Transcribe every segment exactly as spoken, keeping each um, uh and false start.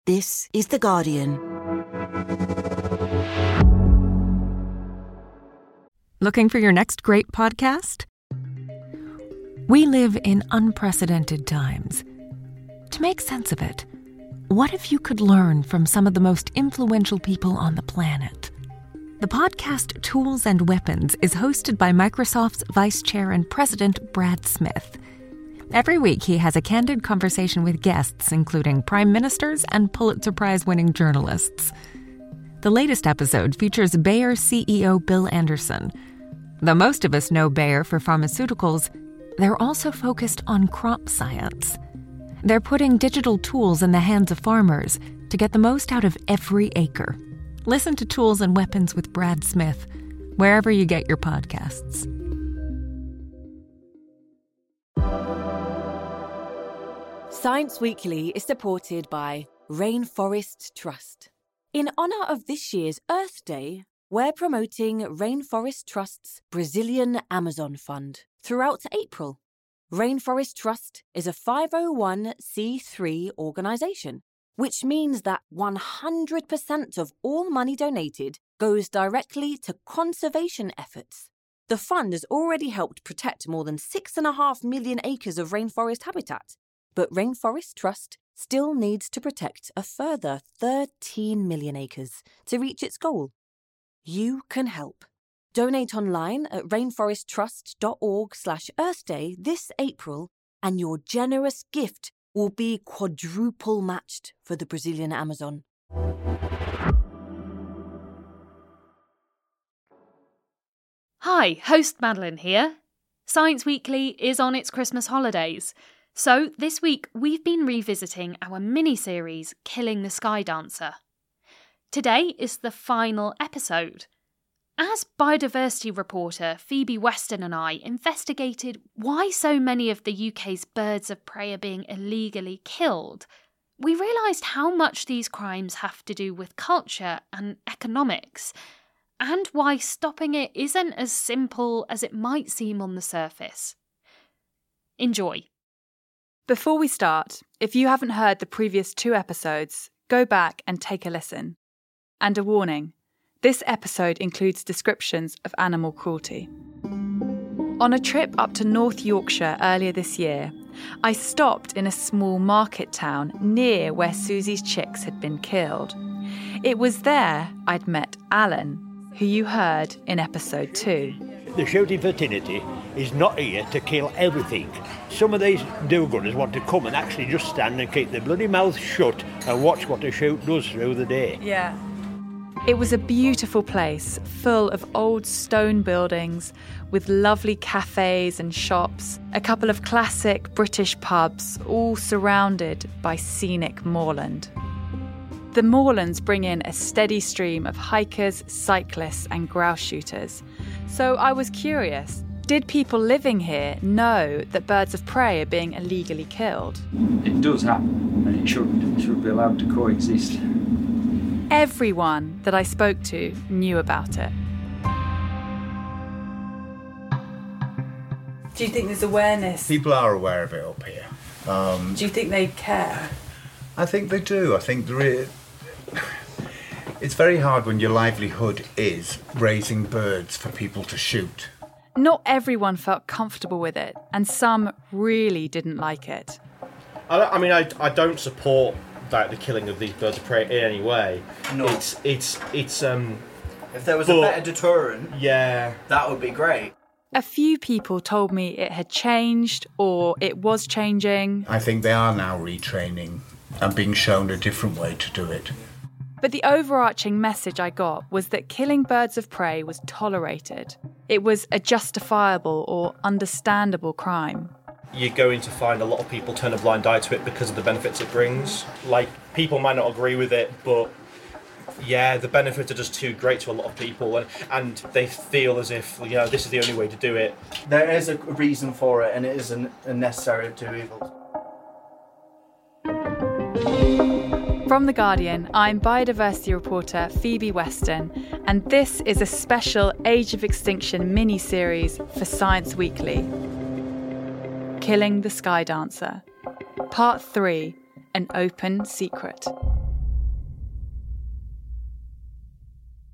This is The Guardian. Looking for your next great podcast? We live in unprecedented times. To make sense of it, what if you could learn from some of the most influential people on the planet? The podcast Tools and Weapons is hosted by Microsoft's Vice Chair and President Brad Smith. Every week, he has a candid conversation with guests, including prime ministers and Pulitzer Prize-winning journalists. The latest episode features Bayer C E O Bill Anderson. Though most of us know Bayer for pharmaceuticals, they're also focused on crop science. They're putting digital tools in the hands of farmers to get the most out of every acre. Listen to Tools and Weapons with Brad Smith, wherever you get your podcasts. Science Weekly is supported by Rainforest Trust. In honour of this year's Earth Day, we're promoting Rainforest Trust's Brazilian Amazon Fund throughout April. Rainforest Trust is a five oh one c three organisation, which means that one hundred percent of all money donated goes directly to conservation efforts. The fund has already helped protect more than six point five million acres of rainforest habitat, but Rainforest Trust still needs to protect a further thirteen million acres to reach its goal. You can help. Donate online at rainforesttrust.org slash earthday this April, and your generous gift will be quadruple matched for the Brazilian Amazon. Hi, host Madeline here. Science Weekly is on its Christmas holidays. So this week we've been revisiting our mini-series Killing the Sky Dancer. Today is the final episode. As biodiversity reporter Phoebe Weston and I investigated why so many of the U K's birds of prey are being illegally killed, we realised how much these crimes have to do with culture and economics, and why stopping it isn't as simple as it might seem on the surface. Enjoy. Before we start, if you haven't heard the previous two episodes, go back and take a listen. And a warning, this episode includes descriptions of animal cruelty. On a trip up to North Yorkshire earlier this year, I stopped in a small market town near where Susie's chicks had been killed. It was there I'd met Alan, who you heard in episode two. The shooting fraternity is not here to kill everything. Some of these do-gooders want to come and actually just stand and keep their bloody mouths shut and watch what the shoot does through the day. Yeah. It was a beautiful place, full of old stone buildings, with lovely cafes and shops, a couple of classic British pubs, all surrounded by scenic moorland. The moorlands bring in a steady stream of hikers, cyclists and grouse shooters. So I was curious, did people living here know that birds of prey are being illegally killed? It does happen, and it should, it should be allowed to coexist. Everyone that I spoke to knew about it. Do you think there's awareness? People are aware of it up here. Um, Do you think they care? I think they do. I think there is... It's very hard when your livelihood is raising birds for people to shoot. Not everyone felt comfortable with it, and some really didn't like it. I, I mean, I, I don't support like the killing of these birds of prey in any way. No. It's it's it's um. If there was but, a better deterrent, yeah, that would be great. A few people told me it had changed or it was changing. I think they are now retraining and being shown a different way to do it. But the overarching message I got was that killing birds of prey was tolerated. It was a justifiable or understandable crime. You're going to find a lot of people turn a blind eye to it because of the benefits it brings. Like, people might not agree with it, but yeah, the benefits are just too great to a lot of people, and, and they feel as if, you know, this is the only way to do it. There is a reason for it, and it isn't necessary to do evil. From The Guardian, I'm biodiversity reporter Phoebe Weston, and this is a special Age of Extinction mini-series for Science Weekly. Killing the Sky Dancer. Part three, An Open Secret.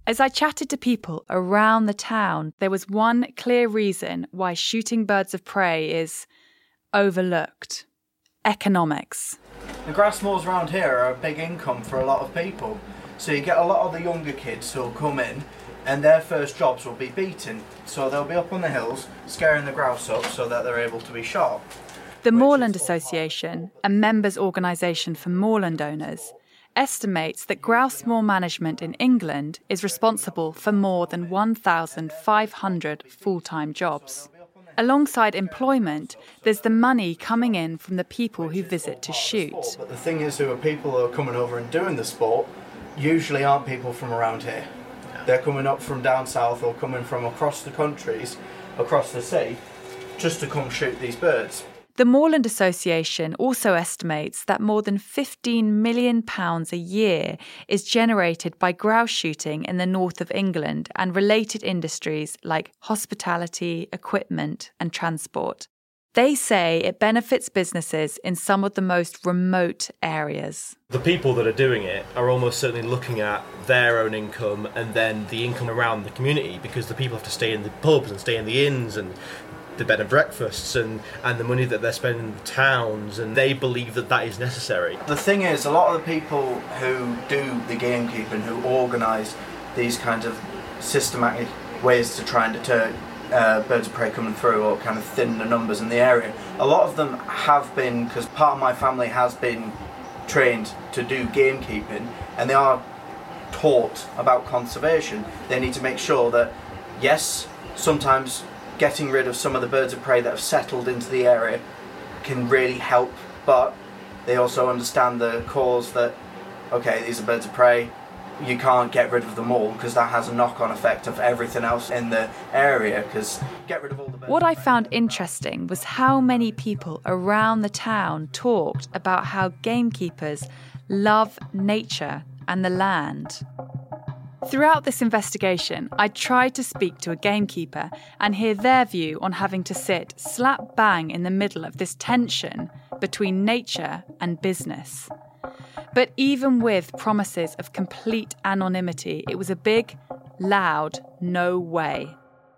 As I chatted to people around the town, there was one clear reason why shooting birds of prey is overlooked. Economics. The grass moors around here are a big income for a lot of people. So you get a lot of the younger kids who'll come in and their first jobs will be beating. So they'll be up on the hills, scaring the grouse up so that they're able to be shot. The Moorland Association, a members' organisation for moorland owners, estimates that grouse moor management in England is responsible for more than one thousand five hundred full-time jobs. Alongside employment, there's the money coming in from the people who visit to shoot. But the thing is, who are people who are coming over and doing the sport usually aren't people from around here. They're coming up from down south or coming from across the countries, across the sea, just to come shoot these birds. The Moorland Association also estimates that more than fifteen million pounds a year is generated by grouse shooting in the north of England and related industries like hospitality, equipment and transport. They say it benefits businesses in some of the most remote areas. The people that are doing it are almost certainly looking at their own income and then the income around the community, because the people have to stay in the pubs and stay in the inns and the bed and breakfasts and, and the money that they're spending in the towns, and they believe that that is necessary. The thing is, a lot of the people who do the gamekeeping, who organise these kinds of systematic ways to try and deter uh, birds of prey coming through or kind of thin the numbers in the area, a lot of them have been, because part of my family has been trained to do gamekeeping, and they are taught about conservation. They need to make sure that, yes, sometimes getting rid of some of the birds of prey that have settled into the area can really help, but they also understand the cause that, okay, these are birds of prey, you can't get rid of them all because that has a knock-on effect of everything else in the area, because get rid of all the birds. What I found interesting was how many people around the town talked about how gamekeepers love nature and the land. Throughout this investigation, I tried to speak to a gamekeeper and hear their view on having to sit slap bang in the middle of this tension between nature and business. But even with promises of complete anonymity, it was a big, loud no way.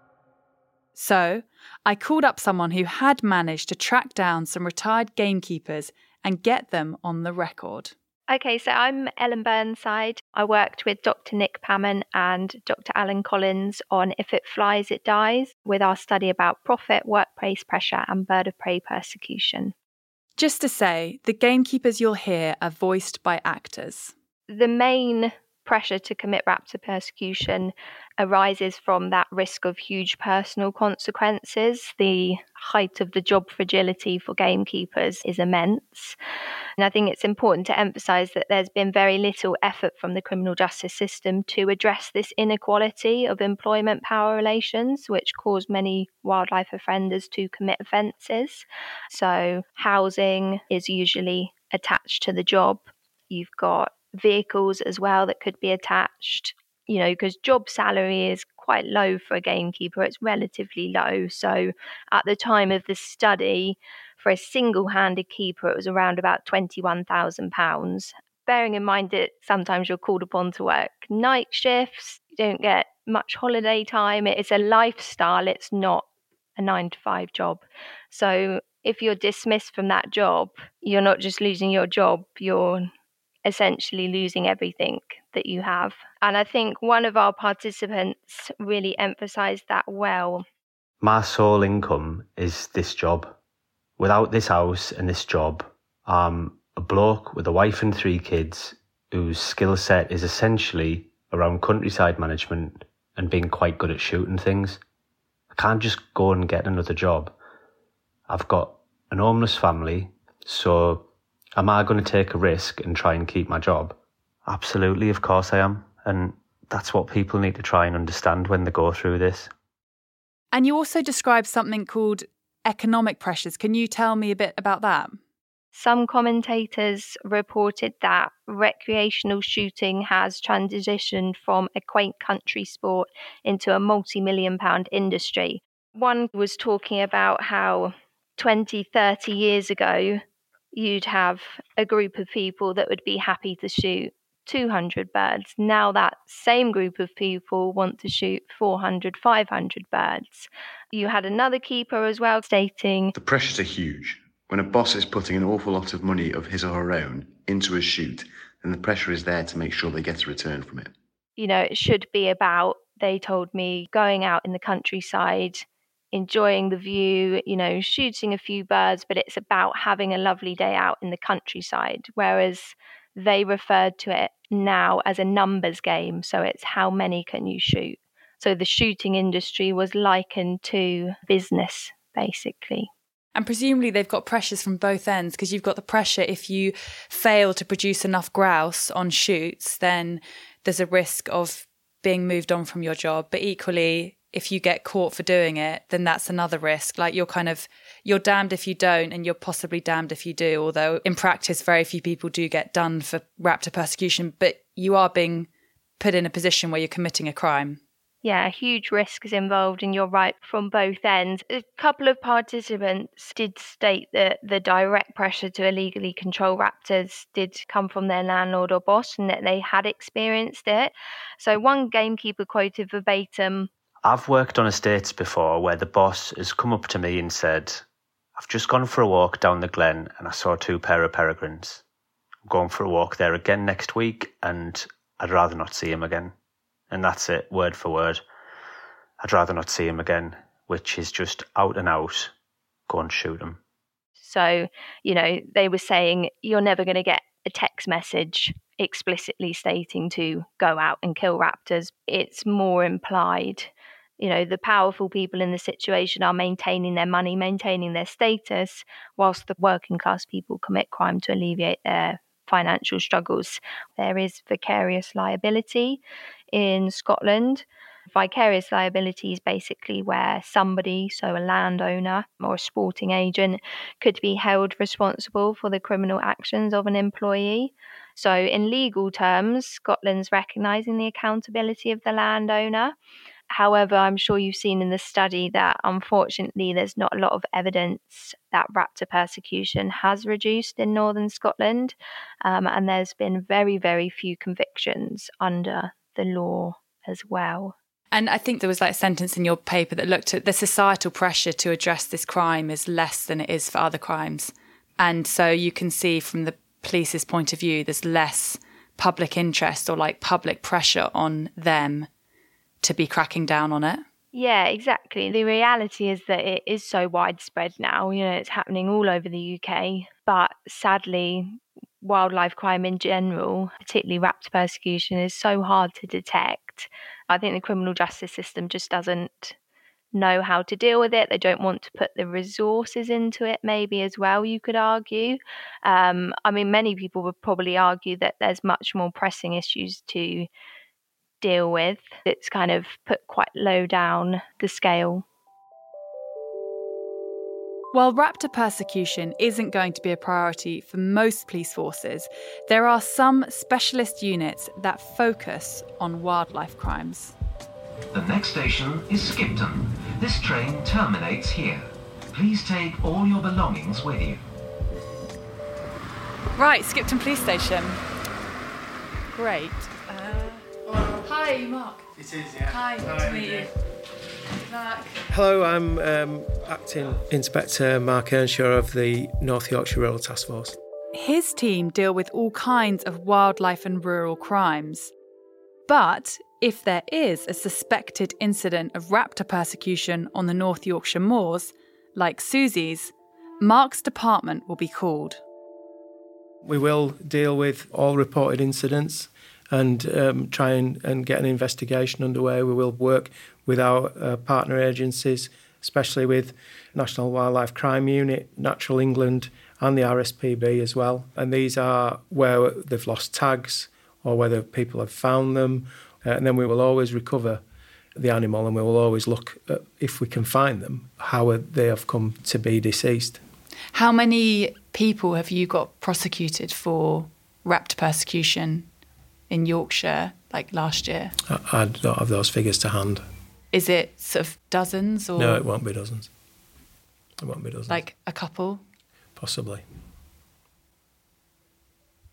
So I called up someone who had managed to track down some retired gamekeepers and get them on the record. Okay, so I'm Ellen Burnside. I worked with Doctor Nick Pammon and Doctor Alan Collins on If It Flies, It Dies, with our study about profit, workplace pressure and bird of prey persecution. Just to say, the gamekeepers you'll hear are voiced by actors. The main pressure to commit raptor persecution arises from that risk of huge personal consequences. The height of the job fragility for gamekeepers is immense. And I think it's important to emphasise that there's been very little effort from the criminal justice system to address this inequality of employment power relations, which cause many wildlife offenders to commit offences. So housing is usually attached to the job. You've got vehicles as well that could be attached, you know, because job salary is quite low for a gamekeeper. It's relatively low. So at the time of the study, for a single-handed keeper, it was around about twenty-one thousand pounds. Bearing in mind that sometimes you're called upon to work night shifts, you don't get much holiday time. It's a lifestyle. It's not a nine to five job. So if you're dismissed from that job, you're not just losing your job, you're essentially losing everything that you have. And I think one of our participants really emphasised that well. My sole income is this job. Without this house and this job, I'm a bloke with a wife and three kids whose skill set is essentially around countryside management and being quite good at shooting things. I can't just go and get another job. I've got an homeless family, so am I going to take a risk and try and keep my job? Absolutely, of course I am. And that's what people need to try and understand when they go through this. And you also described something called economic pressures. Can you tell me a bit about that? Some commentators reported that recreational shooting has transitioned from a quaint country sport into a multi-million pound industry. One was talking about how twenty, thirty years ago, you'd have a group of people that would be happy to shoot two hundred birds. Now that same group of people want to shoot four hundred, five hundred birds. You had another keeper as well stating, the pressures are huge. When a boss is putting an awful lot of money of his or her own into a shoot, then the pressure is there to make sure they get a return from it. You know, it should be about, they told me, going out in the countryside, enjoying the view, you know, shooting a few birds, but it's about having a lovely day out in the countryside. Whereas they referred to it now as a numbers game. So it's how many can you shoot? So the shooting industry was likened to business, basically. And presumably they've got pressures from both ends, because you've got the pressure if you fail to produce enough grouse on shoots, then there's a risk of being moved on from your job. But equally, if you get caught for doing it, then that's another risk. Like you're kind of, you're damned if you don't, and you're possibly damned if you do. Although in practice, very few people do get done for raptor persecution, but you are being put in a position where you're committing a crime. Yeah, huge risk is involved, and you're right from both ends. A couple of participants did state that the direct pressure to illegally control raptors did come from their landlord or boss, and that they had experienced it. So one gamekeeper quoted verbatim, I've worked on estates before where the boss has come up to me and said, I've just gone for a walk down the glen and I saw two pair of peregrines. I'm going for a walk there again next week and I'd rather not see him again. And that's it, word for word. I'd rather not see him again, which is just out and out, go and shoot him. So, you know, they were saying you're never going to get a text message explicitly stating to go out and kill raptors. It's more implied. You know, the powerful people in the situation are maintaining their money, maintaining their status, whilst the working class people commit crime to alleviate their financial struggles. There is vicarious liability in Scotland. Vicarious liability is basically where somebody, so a landowner or a sporting agent, could be held responsible for the criminal actions of an employee. So in legal terms, Scotland's recognising the accountability of the landowner. However, I'm sure you've seen in the study that unfortunately there's not a lot of evidence that raptor persecution has reduced in northern Scotland, um, and there's been very, very few convictions under the law as well. And I think there was like a sentence in your paper that looked at the societal pressure to address this crime is less than it is for other crimes. And so you can see from the police's point of view, there's less public interest or like public pressure on them to be cracking down on it. Yeah, exactly. The reality is that it is so widespread now. You know, it's happening all over the U K. But sadly, wildlife crime in general, particularly raptor persecution, is so hard to detect. I think the criminal justice system just doesn't know how to deal with it. They don't want to put the resources into it, maybe, as well, you could argue. Um, I mean, many people would probably argue that there's much more pressing issues to deal with. It's kind of put quite low down the scale. While raptor persecution isn't going to be a priority for most police forces, there are some specialist units that focus on wildlife crimes. The next station is Skipton. This train terminates here. Please take all your belongings with you. Right, Skipton Police Station. Great. Uh, hi, Mark. It is, yeah. Hi, good to meet you. Mark. Hello, I'm um, Acting Inspector Mark Earnshaw of the North Yorkshire Rural Task Force. His team deal with all kinds of wildlife and rural crimes. But if there is a suspected incident of raptor persecution on the North Yorkshire moors, like Susie's, Mark's department will be called. We will deal with all reported incidents and um, try and, and get an investigation underway. We will work with our uh, partner agencies, especially with National Wildlife Crime Unit, Natural England and the R S P B as well. And these are where they've lost tags or whether people have found them. Uh, and then we will always recover the animal and we will always look at, if we can find them, how they have come to be deceased. How many people have you got prosecuted for raptor persecution in Yorkshire, like last year? I, I don't have those figures to hand. Is it sort of dozens? Or no, it won't be dozens. It won't be dozens. Like a couple? Possibly.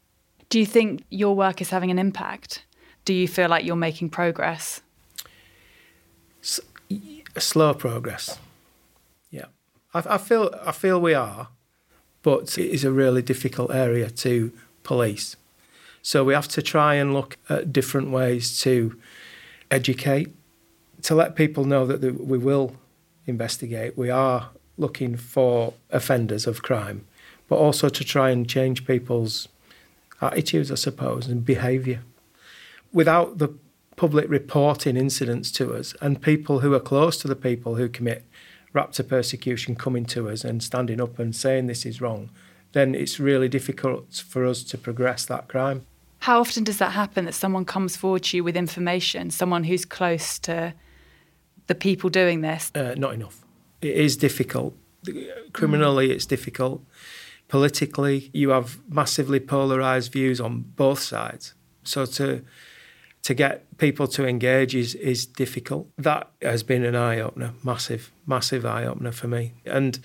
Do you think your work is having an impact? Do you feel like you're making progress? S- slow progress. Yeah, I, I feel I feel we are, but it is a really difficult area to police. So we have to try and look at different ways to educate, to let people know that the, we will investigate. We are looking for offenders of crime, but also to try and change people's attitudes, I suppose, and behaviour. Without the public reporting incidents to us and people who are close to the people who commit raptor persecution coming to us and standing up and saying this is wrong, then it's really difficult for us to progress that crime. How often does that happen, that someone comes forward to you with information, someone who's close to the people doing this? Uh, not enough. It is difficult. Criminally, mm. it's difficult. Politically, you have massively polarised views on both sides. So to to get people to engage is, is difficult. That has been an eye-opener, massive, massive eye-opener for me. And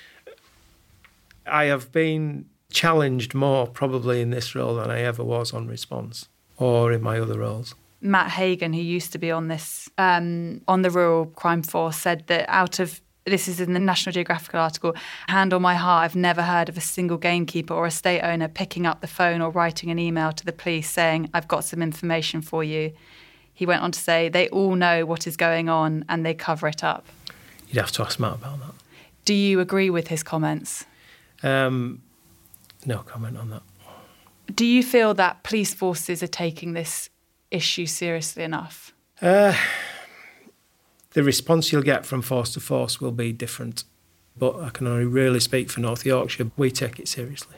I have been challenged more probably in this role than I ever was on Response or in my other roles. Matt Hagan, who used to be on this, um, on the Rural Crime Force, said that out of, this is in the National Geographic article, hand on my heart, I've never heard of a single gamekeeper or estate owner picking up the phone or writing an email to the police saying, I've got some information for you. He went on to say, they all know what is going on and they cover it up. You'd have to ask Matt about that. Do you agree with his comments? Um, no comment on that. Do you feel that police forces are taking this issue seriously enough? Uh, the response you'll get from force to force will be different, but I can only really speak for North Yorkshire. We take it seriously.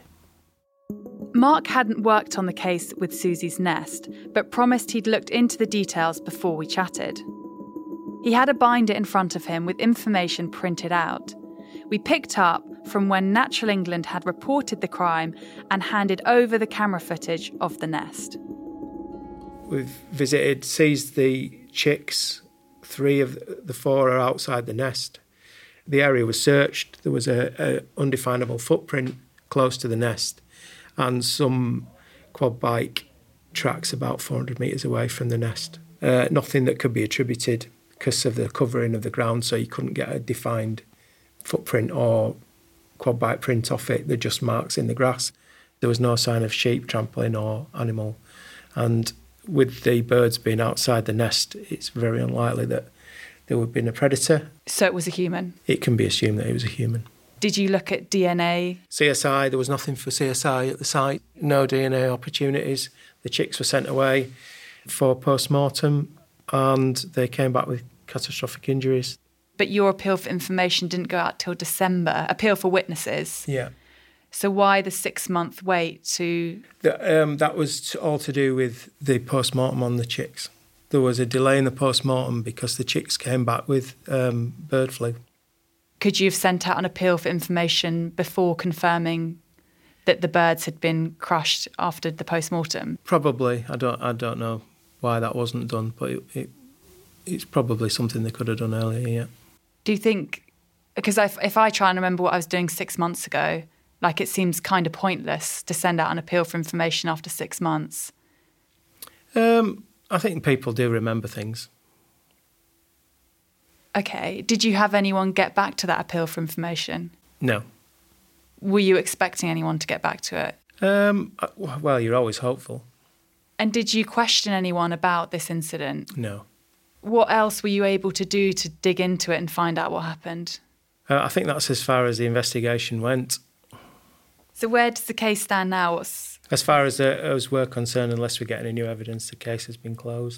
Mark hadn't worked on the case with Susie's nest, but promised he'd looked into the details before we chatted. He had a binder in front of him with information printed out. We picked up from when Natural England had reported the crime and handed over the camera footage of the nest. We've visited, seized the chicks. Three of the four are outside the nest. The area was searched. There was a, a undefinable footprint close to the nest and some quad bike tracks about four hundred metres away from the nest. Uh, nothing that could be attributed because of the covering of the ground, so you couldn't get a defined footprint or quad bike print off it. They're just marks in the grass. There was no sign of sheep trampling or animal. And with the birds being outside the nest, it's very unlikely that there would have been a predator. So it was a human? It can be assumed that it was a human. Did you look at D N A? C S I, there was nothing for C S I at the site. No D N A opportunities. The chicks were sent away for post-mortem and they came back with catastrophic injuries. But your appeal for information didn't go out till December, appeal for witnesses. Yeah. So why the six-month wait to... The, um, that was to, all to do with the post-mortem on the chicks. There was a delay in the post-mortem because the chicks came back with um, bird flu. Could you have sent out an appeal for information before confirming that the birds had been crushed after the post-mortem? Probably. I don't I don't know why that wasn't done, but it, it, it's probably something they could have done earlier, yeah. Do you think... Because if, if I try and remember what I was doing six months ago... Like, it seems kind of pointless to send out an appeal for information after six months. Um, I think people do remember things. OK. Did you have anyone get back to that appeal for information? No. Were you expecting anyone to get back to it? Um, well, you're always hopeful. And did you question anyone about this incident? No. What else were you able to do to dig into it and find out what happened? Uh, I think that's as far as the investigation went. So where does the case stand now? What's... As far as, uh, as we're concerned, unless we get any new evidence, the case has been closed.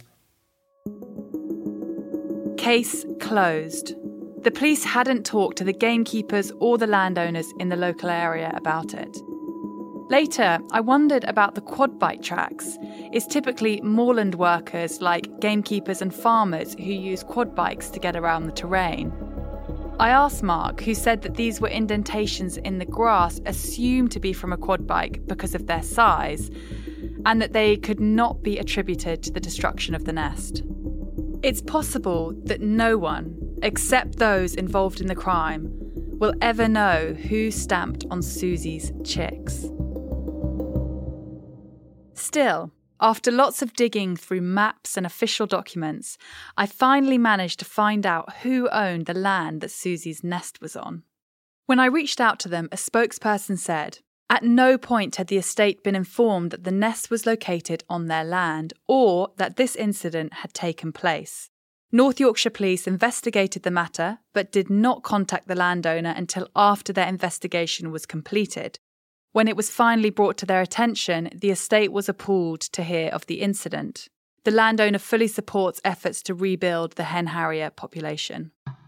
Case closed. The police hadn't talked to the gamekeepers or the landowners in the local area about it. Later, I wondered about the quad bike tracks. It's typically moorland workers like gamekeepers and farmers who use quad bikes to get around the terrain. I asked Mark, who said that these were indentations in the grass assumed to be from a quad bike because of their size, and that they could not be attributed to the destruction of the nest. It's possible that no one, except those involved in the crime, will ever know who stamped on Susie's chicks. Still, after lots of digging through maps and official documents, I finally managed to find out who owned the land that Susie's nest was on. When I reached out to them, a spokesperson said, at no point had the estate been informed that the nest was located on their land or that this incident had taken place. North Yorkshire Police investigated the matter but did not contact the landowner until after their investigation was completed. When it was finally brought to their attention, the estate was appalled to hear of the incident. The landowner fully supports efforts to rebuild the hen harrier population.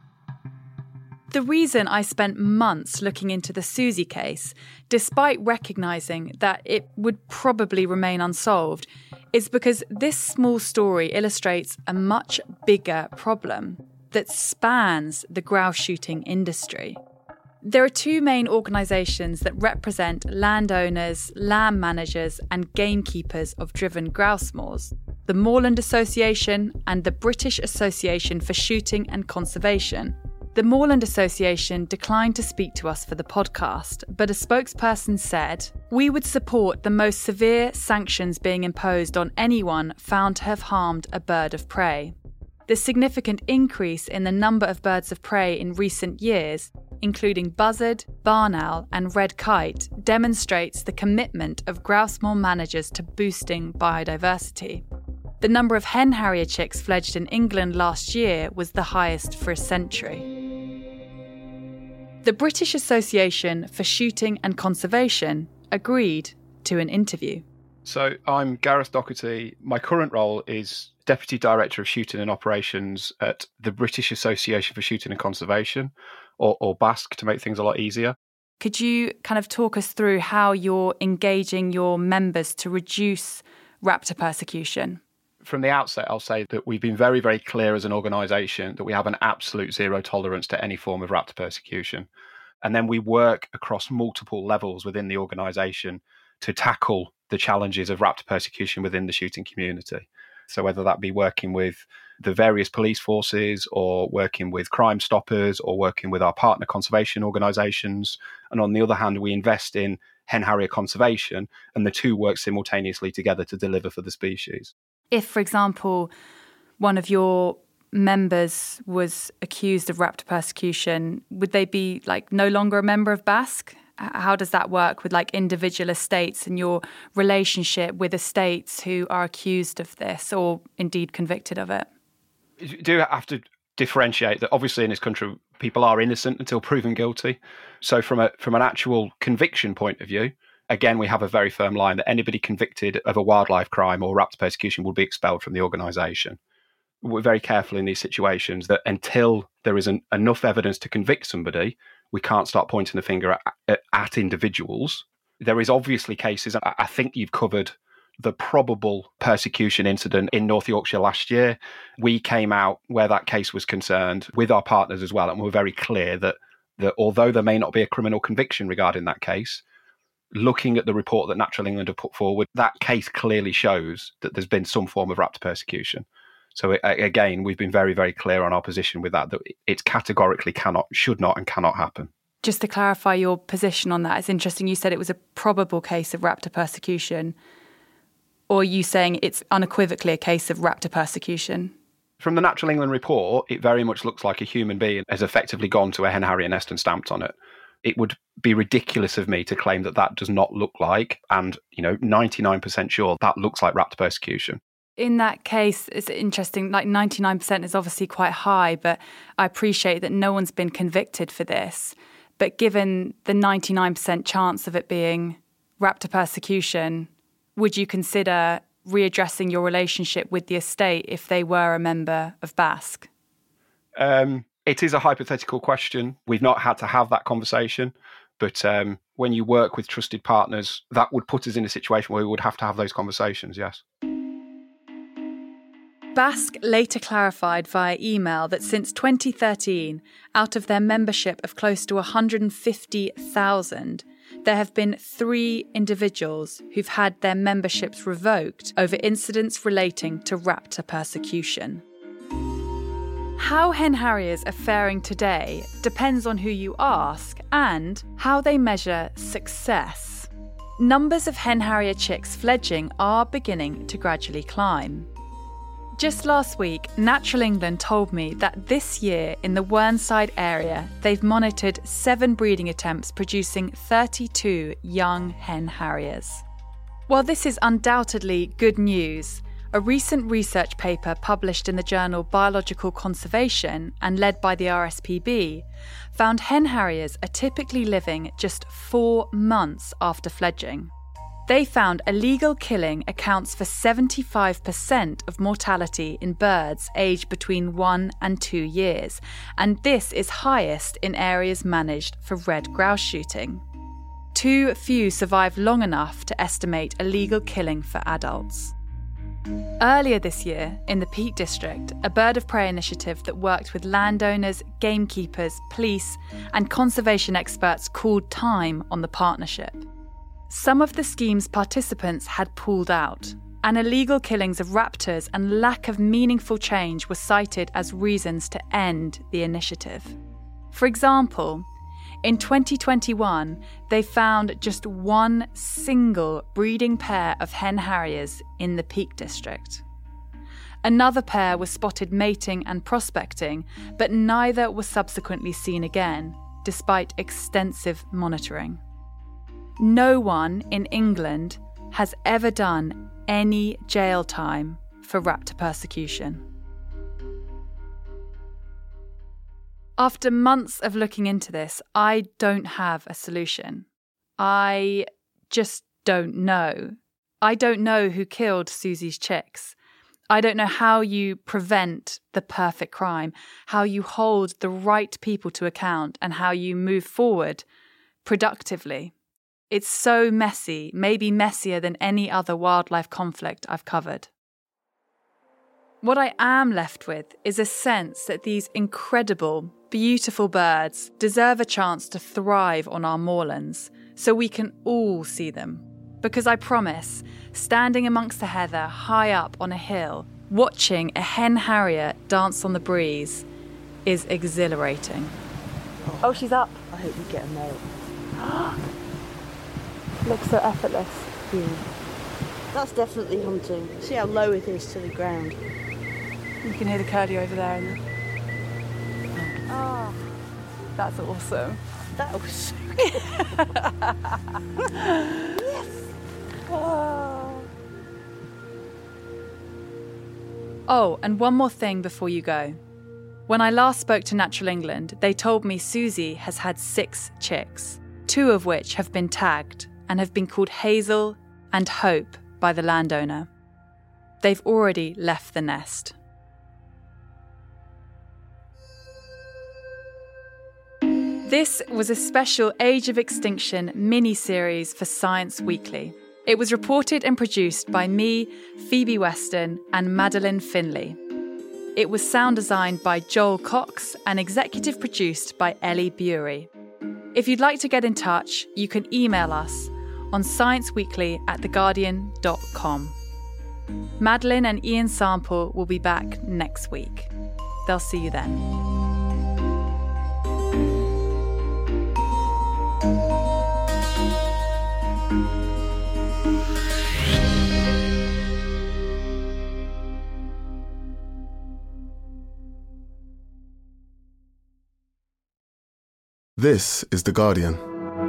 The reason I spent months looking into the Susie case, despite recognising that it would probably remain unsolved, is because this small story illustrates a much bigger problem that spans the grouse shooting industry. There are two main organisations that represent landowners, land managers and gamekeepers of driven grouse moors, the Moorland Association and the British Association for Shooting and Conservation. The Moorland Association declined to speak to us for the podcast, but a spokesperson said, "We would support the most severe sanctions being imposed on anyone found to have harmed a bird of prey. The significant increase in the number of birds of prey in recent years, including buzzard, barn owl and red kite, demonstrates the commitment of grouse moor managers to boosting biodiversity. The number of hen harrier chicks fledged in England last year was the highest for a century." The British Association for Shooting and Conservation agreed to an interview. So I'm Gareth Docherty. My current role is Deputy Director of Shooting and Operations at the British Association for Shooting and Conservation, or, or BASC to make things a lot easier. Could you kind of talk us through how you're engaging your members to reduce raptor persecution? From the outset, I'll say that we've been very, very clear as an organisation that we have an absolute zero tolerance to any form of raptor persecution. And then we work across multiple levels within the organisation to tackle the challenges of raptor persecution within the shooting community. So whether that be working with the various police forces or working with Crime Stoppers or working with our partner conservation organisations. And on the other hand, we invest in hen harrier conservation, and the two work simultaneously together to deliver for the species. If, for example, one of your members was accused of raptor persecution, would they be like no longer a member of BASC? How does that work with like individual estates and your relationship with estates who are accused of this or indeed convicted of it? You do have to differentiate that obviously in this country people are innocent until proven guilty. So from a from an actual conviction point of view, again, we have a very firm line that anybody convicted of a wildlife crime or raptor persecution will be expelled from the organisation. We're very careful in these situations that until there is an, enough evidence to convict somebody, we can't start pointing the finger at, at, at individuals. There is obviously cases, I, I think you've covered the probable persecution incident in North Yorkshire last year. We came out where that case was concerned with our partners as well, and we're very clear that, that although there may not be a criminal conviction regarding that case, looking at the report that Natural England have put forward, that case clearly shows that there's been some form of raptor persecution. So it, again, we've been very, very clear on our position with that, that it categorically cannot, should not and cannot happen. Just to clarify your position on that, it's interesting you said it was a probable case of raptor persecution, or are you saying it's unequivocally a case of raptor persecution? From the Natural England report, it very much looks like a human being has effectively gone to a hen harrier nest and stamped on it. It would be ridiculous of me to claim that that does not look like, and you know, ninety-nine percent sure that looks like raptor persecution. In that case, it's interesting, like ninety-nine percent is obviously quite high, but I appreciate that no one's been convicted for this. But given the ninety-nine percent chance of it being raptor persecution, would you consider readdressing your relationship with the estate if they were a member of BASC? Um, it is a hypothetical question. We've not had to have that conversation. But um, when you work with trusted partners, that would put us in a situation where we would have to have those conversations, yes. BASC later clarified via email that since twenty thirteen, out of their membership of close to one hundred fifty thousand, there have been three individuals who've had their memberships revoked over incidents relating to raptor persecution. How hen harriers are faring today depends on who you ask and how they measure success. numbers of hen harrier chicks fledging are beginning to gradually climb. Just last week, Natural England told me that this year in the Whernside area, they've monitored seven breeding attempts producing thirty-two young hen harriers. While this is undoubtedly good news, a recent research paper published in the journal Biological Conservation and led by the R S P B found hen harriers are typically living just four months after fledging. They found illegal killing accounts for seventy-five percent of mortality in birds aged between one and two years, and this is highest in areas managed for red grouse shooting. Too few survive long enough to estimate illegal killing for adults. Earlier this year, in the Peak District, a bird of prey initiative that worked with landowners, gamekeepers, police, and conservation experts called time on the partnership. Some of the scheme's participants had pulled out, and illegal killings of raptors and lack of meaningful change were cited as reasons to end the initiative. For example, in twenty twenty-one, they found just one single breeding pair of hen harriers in the Peak District. Another pair was spotted mating and prospecting, but neither was subsequently seen again, despite extensive monitoring. No one in England has ever done any jail time for raptor persecution. After months of looking into this, I don't have a solution. I just don't know. I don't know who killed Susie's chicks. I don't know how you prevent the perfect crime, how you hold the right people to account, and how you move forward productively. It's so messy, maybe messier than any other wildlife conflict I've covered. What I am left with is a sense that these incredible, beautiful birds deserve a chance to thrive on our moorlands so we can all see them. Because I promise, standing amongst the heather high up on a hill, watching a hen harrier dance on the breeze is exhilarating. Oh, she's up. I hope you get a male. Looks so effortless. Yeah. That's definitely hunting. See how low it is to the ground. You can hear the curlew over there. And the... Oh. That's awesome. That was so cool. Yes! Oh. Oh, and one more thing before you go. When I last spoke to Natural England, they told me Susie has had six chicks, two of which have been tagged and have been called Hazel and Hope by the landowner. They've already left the nest. This was a special Age of Extinction mini-series for Science Weekly. It was reported and produced by me, Phoebe Weston, and Madeline Finlay. It was sound designed by Joel Cox and executive produced by Ellie Bury. If you'd like to get in touch, you can email us on scienceweekly at theguardian dot com. Madeline and Ian Sample will be back next week. They'll see you then. This is The Guardian.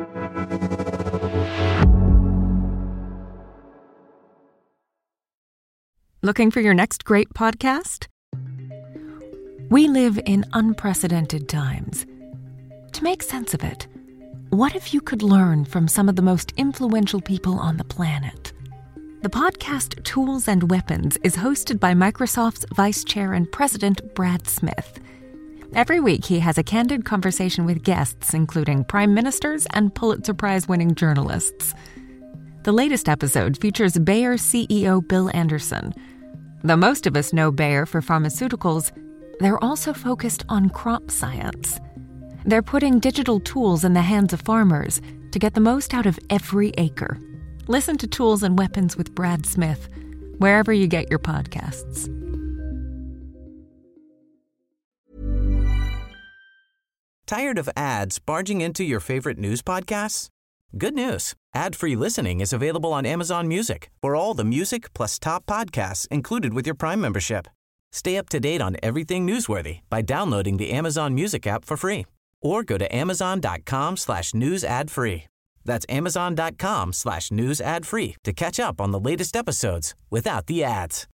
Looking for your next great podcast? We live in unprecedented times. To make sense of it, what if you could learn from some of the most influential people on the planet? The podcast Tools and Weapons is hosted by Microsoft's Vice Chair and President Brad Smith. Every week, he has a candid conversation with guests, including prime ministers and Pulitzer Prize-winning journalists. The latest episode features Bayer C E O Bill Anderson. Though most of us know Bayer for pharmaceuticals, they're also focused on crop science. They're putting digital tools in the hands of farmers to get the most out of every acre. Listen to Tools and Weapons with Brad Smith, wherever you get your podcasts. Tired of ads barging into your favorite news podcasts? Good news. Ad-free listening is available on Amazon Music for all the music plus top podcasts included with your Prime membership. Stay up to date on everything newsworthy by downloading the Amazon Music app for free or go to amazon.com slash news ad free. That's amazon.com slash news ad free to catch up on the latest episodes without the ads.